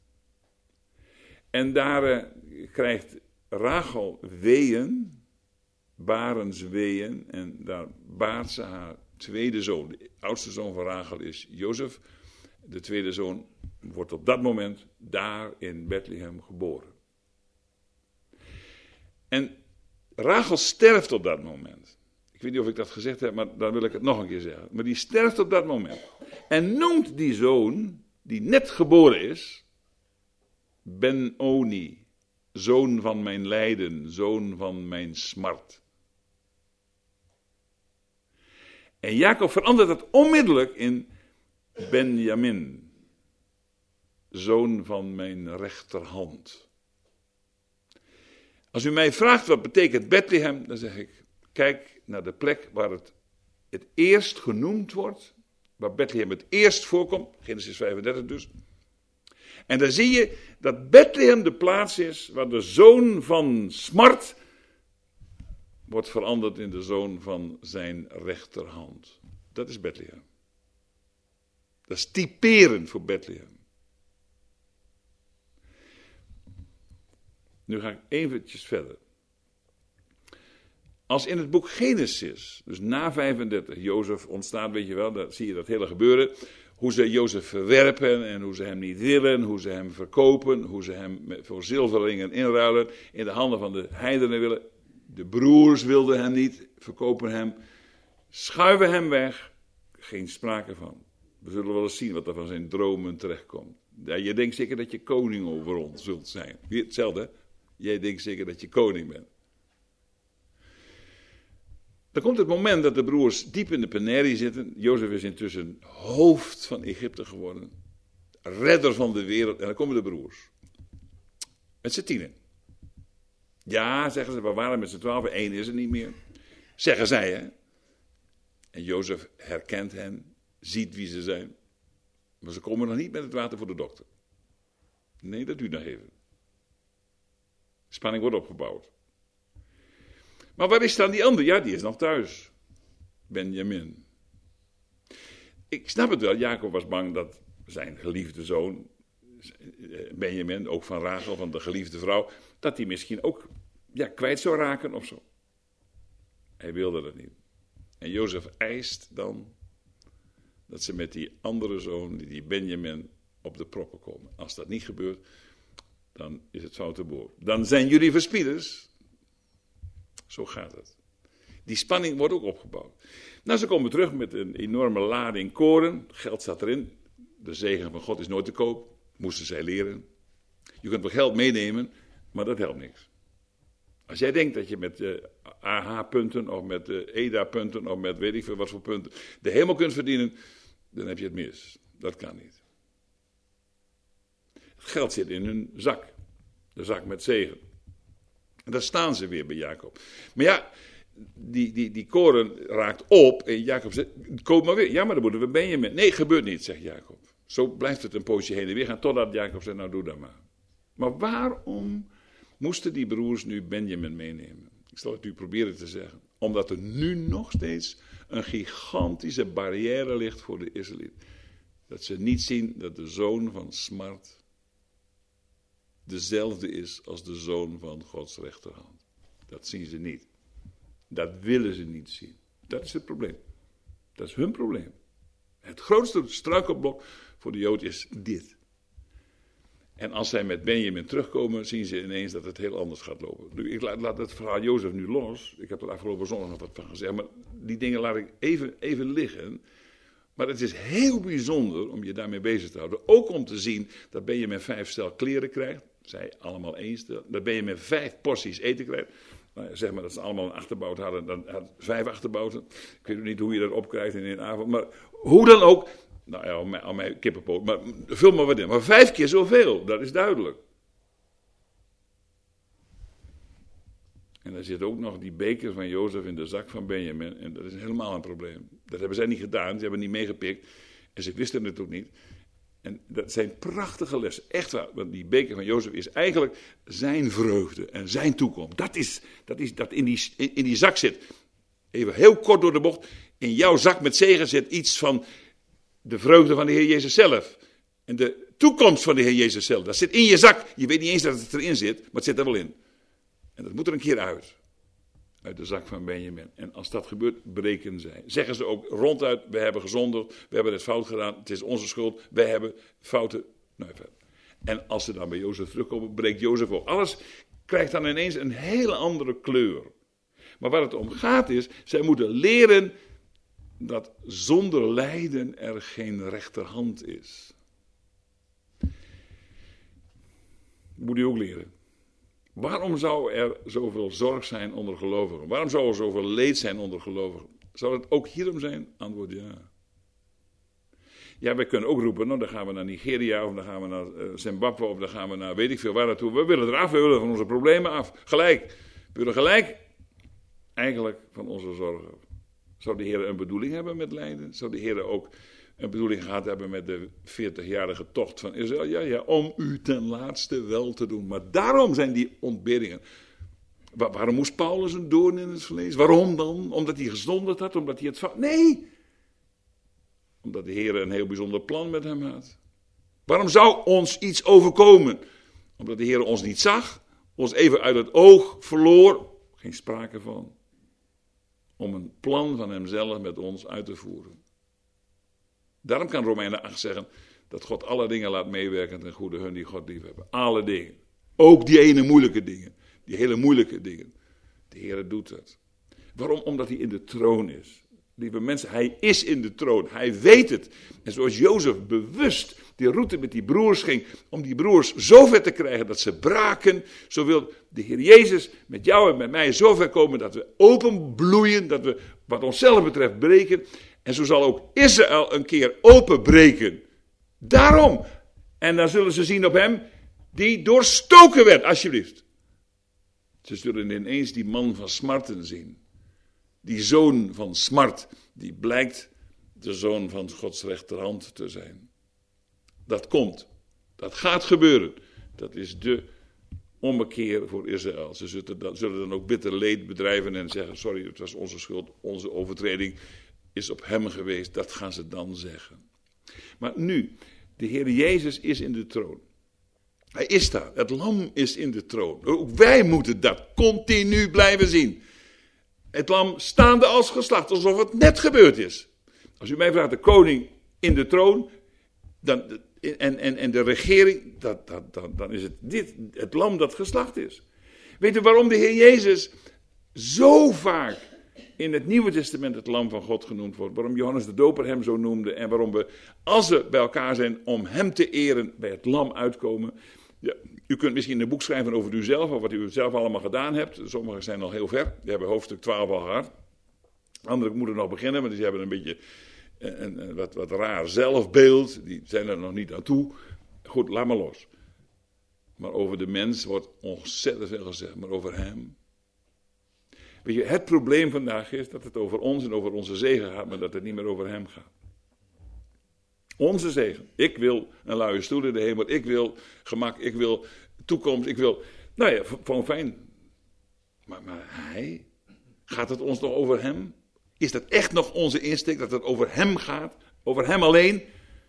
En daar uh, krijgt Rachel weeën, barensweeën, en daar baart ze haar tweede zoon. De oudste zoon van Rachel is Jozef. De tweede zoon wordt op dat moment daar in Bethlehem geboren. En Rachel sterft op dat moment. Ik weet niet of ik dat gezegd heb, maar dan wil ik het nog een keer zeggen. Maar die sterft op dat moment. En noemt die zoon, die net geboren is, Ben-Oni. Zoon van mijn lijden, zoon van mijn smart. En Jacob verandert het onmiddellijk in Benjamin. Zoon van mijn rechterhand. Als u mij vraagt wat betekent Bethlehem, dan zeg ik, kijk naar de plek waar het het eerst genoemd wordt. Waar Bethlehem het eerst voorkomt, Genesis vijfendertig dus. En dan zie je dat Bethlehem de plaats is waar de zoon van smart wordt veranderd in de zoon van zijn rechterhand. Dat is Bethlehem. Dat is typerend voor Bethlehem. Nu ga ik eventjes verder. Als in het boek Genesis, dus na vijfendertig, Jozef ontstaat, weet je wel, dan zie je dat hele gebeuren. Hoe ze Jozef verwerpen en hoe ze hem niet willen, hoe ze hem verkopen, hoe ze hem voor zilverringen inruilen, in de handen van de heidenen willen. De broers wilden hem niet, verkopen hem, schuiven hem weg. Geen sprake van. We zullen wel eens zien wat er van zijn dromen terechtkomt. Ja, je denkt zeker dat je koning over ons zult zijn. Hetzelfde, jij denkt zeker dat je koning bent. Dan komt het moment dat de broers diep in de penerie zitten. Jozef is intussen hoofd van Egypte geworden. Redder van de wereld. En dan komen de broers. Met z'n tienen. Ja, zeggen ze, we waren met z'n twaalf. Eén is er niet meer. Zeggen zij, hè. En Jozef herkent hen. Ziet wie ze zijn. Maar ze komen nog niet met het water voor de dokter. Nee, dat duurt nog even. Spanning wordt opgebouwd. Maar waar is dan die ander? Ja, die is nog thuis. Benjamin. Ik snap het wel, Jacob was bang dat zijn geliefde zoon, Benjamin, ook van Rachel, van de geliefde vrouw, dat hij misschien ook ja, kwijt zou raken of zo. Hij wilde dat niet. En Jozef eist dan dat ze met die andere zoon, die Benjamin, op de proppen komen. Als dat niet gebeurt, dan is het foute boer. Dan zijn jullie verspieders. Zo gaat het. Die spanning wordt ook opgebouwd. Nou, ze komen terug met een enorme lading koren. Geld staat erin. De zegen van God is nooit te koop. Moesten zij leren. Je kunt wel geld meenemen, maar dat helpt niks. Als jij denkt dat je met uh, A H-punten of met uh, E D A-punten of met weet ik veel wat voor punten de hemel kunt verdienen, dan heb je het mis. Dat kan niet. Het geld zit in hun zak. De zak met zegen. En daar staan ze weer bij Jacob. Maar ja, die, die, die koren raakt op en Jacob zegt, koop maar weer. Ja, maar dan moeten we Benjamin. Nee, gebeurt niet, zegt Jacob. Zo blijft het een poosje heen en weer gaan, totdat Jacob zegt, nou doe dat maar. Maar waarom moesten die broers nu Benjamin meenemen? Ik zal het u proberen te zeggen. Omdat er nu nog steeds een gigantische barrière ligt voor de Israëlieten. Dat ze niet zien dat de zoon van smart dezelfde is als de zoon van Gods rechterhand. Dat zien ze niet. Dat willen ze niet zien. Dat is het probleem. Dat is hun probleem. Het grootste struikelblok voor de Jood is dit. En als zij met Benjamin terugkomen, zien ze ineens dat het heel anders gaat lopen. Nu, ik laat, laat het verhaal Jozef nu los. Ik heb er afgelopen zondag nog wat van gezegd. Maar die dingen laat ik even, even liggen. Maar het is heel bijzonder om je daarmee bezig te houden. Ook om te zien dat Benjamin vijf stel kleren krijgt. Zij allemaal één stel. Dat Benjamin vijf porties eten krijgt. Nou, zeg maar dat ze allemaal een achterbout hadden. Dan had vijf achterbouten. Ik weet niet hoe je dat opkrijgt in een avond. Maar hoe dan ook. Nou ja, aan mijn, aan mijn kippenpoot. Maar vul maar wat in. Maar vijf keer zoveel. Dat is duidelijk. En daar zit ook nog die beker van Jozef in de zak van Benjamin. En dat is helemaal een probleem. Dat hebben zij niet gedaan. Ze hebben niet meegepikt. En ze wisten het ook niet. En dat zijn prachtige lessen. Echt waar. Want die beker van Jozef is eigenlijk zijn vreugde en zijn toekomst. Dat is dat, is, dat in, die, in die zak zit. Even heel kort door de bocht. In jouw zak met zegen zit iets van de vreugde van de Heer Jezus zelf. En de toekomst van de Heer Jezus zelf. Dat zit in je zak. Je weet niet eens dat het erin zit. Maar het zit er wel in. En dat moet er een keer uit. Uit de zak van Benjamin. En als dat gebeurt, breken zij. Zeggen ze ook ronduit, we hebben gezondigd, we hebben het fout gedaan, het is onze schuld, wij hebben fouten. Nou, en als ze dan bij Jozef terugkomen, breekt Jozef ook. Alles krijgt dan ineens een hele andere kleur. Maar waar het om gaat is, zij moeten leren dat zonder lijden er geen rechterhand is. Moet u ook leren. Waarom zou er zoveel zorg zijn onder gelovigen? Waarom zou er zoveel leed zijn onder gelovigen? Zou het ook hierom zijn? Antwoord ja. Ja, wij kunnen ook roepen, nou dan gaan we naar Nigeria, of dan gaan we naar uh, Zimbabwe, of dan gaan we naar weet ik veel waar naartoe. We willen eraf, we willen van onze problemen af. Gelijk. We willen gelijk eigenlijk van onze zorgen. Zou de Heer een bedoeling hebben met lijden? Zou de Heer ook een bedoeling gehad hebben met de veertigjarige tocht van Israël? Ja, ja, om u ten laatste wel te doen. Maar daarom zijn die ontberingen. Waar, waarom moest Paulus een doorn in het vlees? Waarom dan? Omdat hij gezondigd had? Omdat hij het fout... Nee! Omdat de Heer een heel bijzonder plan met hem had. Waarom zou ons iets overkomen? Omdat de Heer ons niet zag, ons even uit het oog verloor. Geen sprake van. Om een plan van hemzelf met ons uit te voeren. Daarom kan Romeinen acht zeggen dat God alle dingen laat meewerken ten goede hun die God lief hebben. Alle dingen. Ook die ene moeilijke dingen. Die hele moeilijke dingen. De Heer doet dat. Waarom? Omdat hij in de troon is. Lieve mensen, hij is in de troon. Hij weet het. En zoals Jozef bewust die route met die broers ging, om die broers zo ver te krijgen dat ze braken, zo wil de Heer Jezus met jou en met mij zo ver komen dat we openbloeien, dat we wat onszelf betreft breken. En zo zal ook Israël een keer openbreken. Daarom. En dan zullen ze zien op hem die doorstoken werd, alsjeblieft. Ze zullen ineens die man van smarten zien. Die zoon van smart, die blijkt de zoon van Gods rechterhand te zijn. Dat komt. Dat gaat gebeuren. Dat is de ommekeer voor Israël. Ze zullen dan, zullen dan ook bitter leed bedrijven en zeggen, sorry, het was onze schuld, onze overtreding is op hem geweest. Dat gaan ze dan zeggen. Maar nu, de Heer Jezus is in de troon. Hij is daar. Het lam is in de troon. Ook wij moeten dat continu blijven zien. Het lam staande als geslacht, alsof het net gebeurd is. Als u mij vraagt, de koning in de troon, dan, en, en, en de regering, dat, dat, dat, dan is het dit, het lam dat geslacht is. Weet u waarom de Heer Jezus zo vaak in het Nieuwe Testament het lam van God genoemd wordt? Waarom Johannes de Doper hem zo noemde en waarom we, als we bij elkaar zijn om hem te eren, bij het lam uitkomen? Ja, u kunt misschien een boek schrijven over uzelf, of wat u zelf allemaal gedaan hebt. Sommigen zijn al heel ver, die hebben hoofdstuk twaalf al gehad. Anderen moeten nog beginnen, want die hebben een beetje een, een wat, wat raar zelfbeeld. Die zijn er nog niet aan toe. Goed, laat maar los. Maar over de mens wordt ontzettend veel gezegd, maar over hem. Weet je, het probleem vandaag is dat het over ons en over onze zegen gaat, maar dat het niet meer over hem gaat. Onze zegen. Ik wil een luie stoel in de hemel. Ik wil gemak. Ik wil toekomst. Ik wil... Nou ja, gewoon fijn. Maar, maar hij? Gaat het ons nog over hem? Is dat echt nog onze insteek? Dat het over hem gaat? Over hem alleen?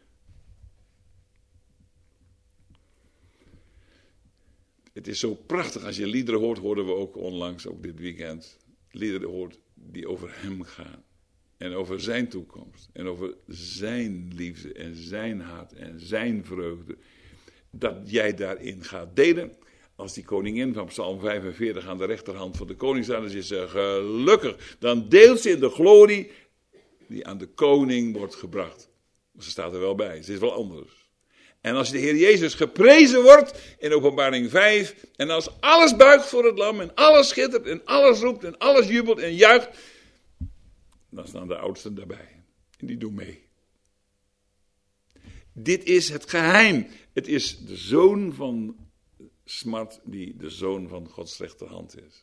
Het is zo prachtig. Als je liederen hoort, hoorden we ook onlangs, ook dit weekend. Liederen hoort die over hem gaan. En over zijn toekomst. En over zijn liefde en zijn haat en zijn vreugde. dat jij daarin gaat delen. Als die koningin van Psalm vijfenveertig aan de rechterhand van de koning staat, dan is ze gelukkig. Dan deelt ze in de glorie die aan de koning wordt gebracht. Maar ze staat er wel bij, ze is wel anders. En als de Heer Jezus geprezen wordt in Openbaring vijf, en als alles buigt voor het lam, en alles schittert, en alles roept, en alles jubelt en juicht, dan staan de oudsten daarbij. En die doen mee. Dit is het geheim. Het is de zoon van smart die de zoon van Gods rechterhand is.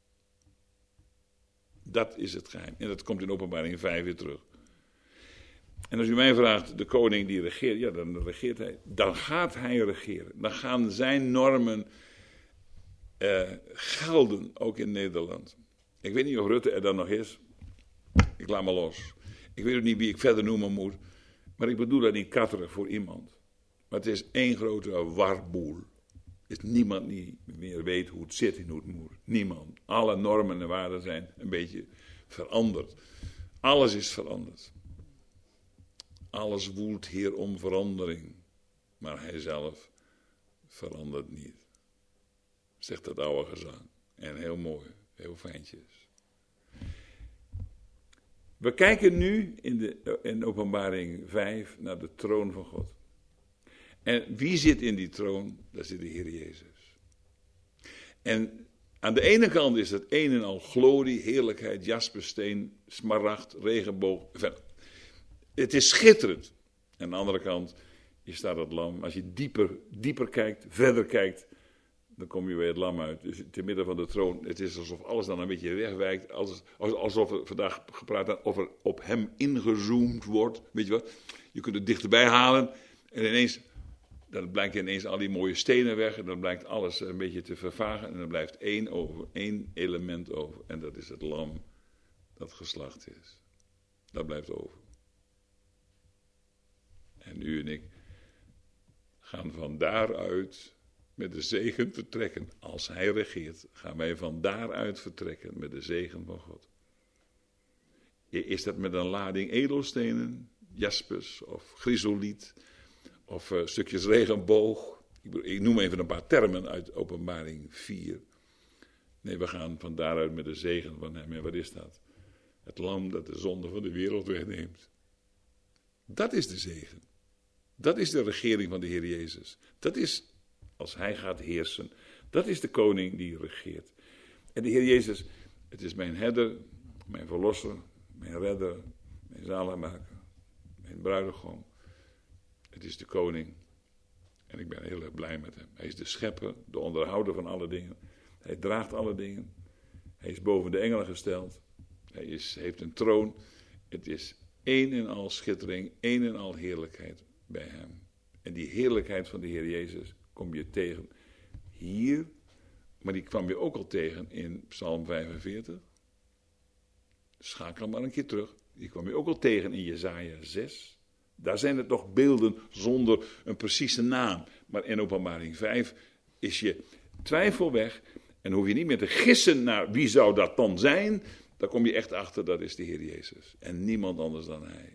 Dat is het geheim. En dat komt in Openbaring vijf weer terug. En als u mij vraagt, de koning die regeert, ja, dan regeert hij. Dan gaat hij regeren. Dan gaan zijn normen uh, gelden, ook in Nederland. Ik weet niet of Rutte er dan nog is. Ik laat me los. Ik weet ook niet wie ik verder noemen moet. Maar ik bedoel dat niet katterig voor iemand. Maar het is één grote warboel. Er is niemand die meer weet hoe het zit en hoe het moet. Niemand. Alle normen en waarden zijn een beetje veranderd. Alles is veranderd. Alles woelt hier om verandering. Maar hij zelf verandert niet. Zegt dat oude gezang. En heel mooi. Heel fijntjes. We kijken nu in, de, in Openbaring vijf naar de troon van God. En wie zit in die troon? Daar zit de Heer Jezus. En aan de ene kant is het een en al glorie, heerlijkheid, jaspersteen, smaragd, regenboog. Het is schitterend. En aan de andere kant, je staat het lam. Als je dieper, dieper kijkt, verder kijkt, dan kom je bij het lam uit. Dus te midden van de troon, het is alsof alles dan een beetje wegwijkt. Alsof er vandaag gepraat wordt, of er op hem ingezoomd wordt. Weet je wat? Je kunt het dichterbij halen en ineens, dan blijkt ineens al die mooie stenen weg. En dan blijkt alles een beetje te vervagen. En dan blijft één over, één element over. En dat is het lam dat geslacht is. Dat blijft over. En u en ik gaan van daaruit met de zegen vertrekken. Als hij regeert, gaan wij van daaruit vertrekken met de zegen van God. Is dat met een lading edelstenen, jaspis of chrysoliet of uh, stukjes regenboog? Ik, ik noem even een paar termen uit Openbaring vier. Nee, we gaan van daaruit met de zegen van hem. En wat is dat? Het lam dat de zonde van de wereld wegneemt. Dat is de zegen. Dat is de regering van de Heer Jezus. Dat is, als hij gaat heersen, dat is de koning die regeert. En de Heer Jezus, het is mijn herder, mijn verlosser, mijn redder, mijn zaligmaker, mijn bruidegom. Het is de koning. En ik ben heel erg blij met hem. Hij is de schepper, de onderhouder van alle dingen. Hij draagt alle dingen. Hij is boven de engelen gesteld. Hij is, heeft een troon. Het is één en al schittering, één en al heerlijkheid bij hem. En die heerlijkheid van de Heer Jezus kom je tegen hier, maar die kwam je ook al tegen in Psalm vijfenveertig. Schakel maar een keer terug. Die kwam je ook al tegen in Jesaja zes. Daar zijn het nog beelden zonder een precieze naam. Maar in Openbaring vijf is je twijfel weg en hoef je niet meer te gissen naar wie zou dat dan zijn. Daar kom je echt achter, dat is de Heer Jezus. En niemand anders dan hij.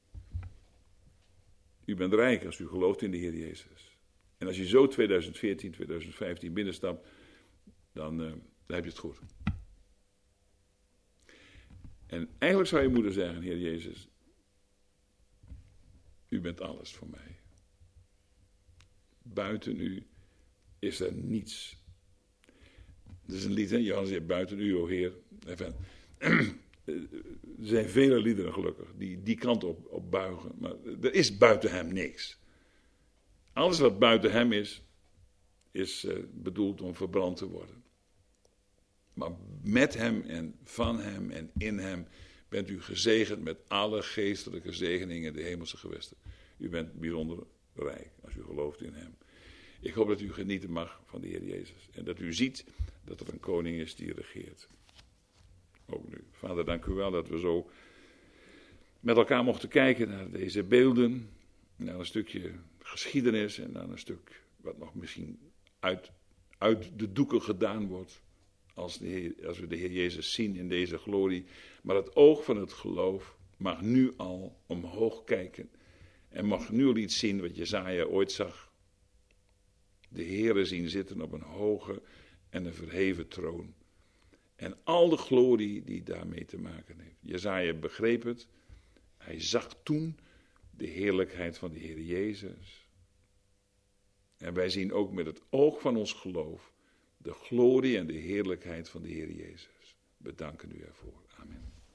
U bent rijk als u gelooft in de Heer Jezus. En als je zo twintig veertien, twintig vijftien binnenstapt, dan, uh, dan heb je het goed. En eigenlijk zou je moeten zeggen, Heer Jezus, u bent alles voor mij. Buiten u is er niets. Dat is een lied, hè? Johannes zegt, buiten u, o Heer. Even, er zijn vele liederen gelukkig die die kant op, op buigen. Maar er is buiten hem niks. Alles wat buiten hem is, is uh, bedoeld om verbrand te worden. Maar met hem en van hem en in hem bent u gezegend met alle geestelijke zegeningen in de hemelse gewesten. U bent bijzonder rijk als u gelooft in hem. Ik hoop dat u genieten mag van de Heer Jezus. En dat u ziet dat er een koning is die regeert. Ook nu. Vader, dank u wel dat we zo met elkaar mochten kijken naar deze beelden. Naar een stukje geschiedenis en naar een stuk wat nog misschien uit, uit de doeken gedaan wordt. Als, de Heer, als we de Heer Jezus zien in deze glorie. Maar het oog van het geloof mag nu al omhoog kijken. En mag nu al iets zien wat Jesaja ooit zag. de Heere zien zitten op een hoge en een verheven troon. En al de glorie die daarmee te maken heeft. Jesaja begreep het. Hij zag toen de heerlijkheid van de Heer Jezus. En wij zien ook met het oog van ons geloof de glorie en de heerlijkheid van de Heer Jezus. We danken u ervoor. Amen.